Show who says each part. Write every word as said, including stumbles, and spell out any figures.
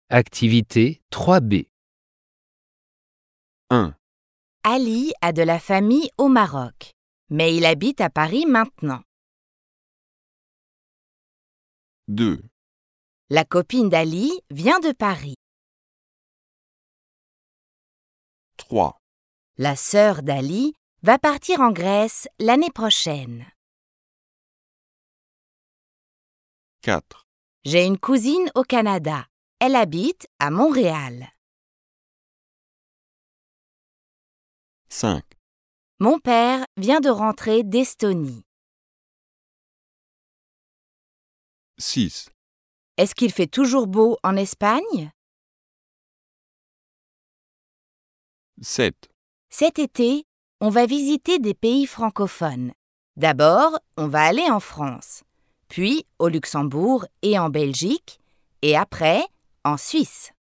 Speaker 1: Activité trois B.
Speaker 2: un.
Speaker 3: Ali a de la famille au Maroc, mais il habite à Paris maintenant.
Speaker 2: deux.
Speaker 3: La copine d'Ali vient de Paris.
Speaker 2: trois.
Speaker 3: La sœur d'Ali va partir en Grèce l'année prochaine.
Speaker 2: quatre.
Speaker 3: J'ai une cousine au Canada. Elle habite à Montréal.
Speaker 2: cinq.
Speaker 3: Mon père vient de rentrer d'Estonie.
Speaker 2: six.
Speaker 3: Est-ce qu'il fait toujours beau en Espagne?
Speaker 2: sept.
Speaker 3: Cet été, on va visiter des pays francophones. D'abord, on va aller en France, puis au Luxembourg et en Belgique, et après, en Suisse.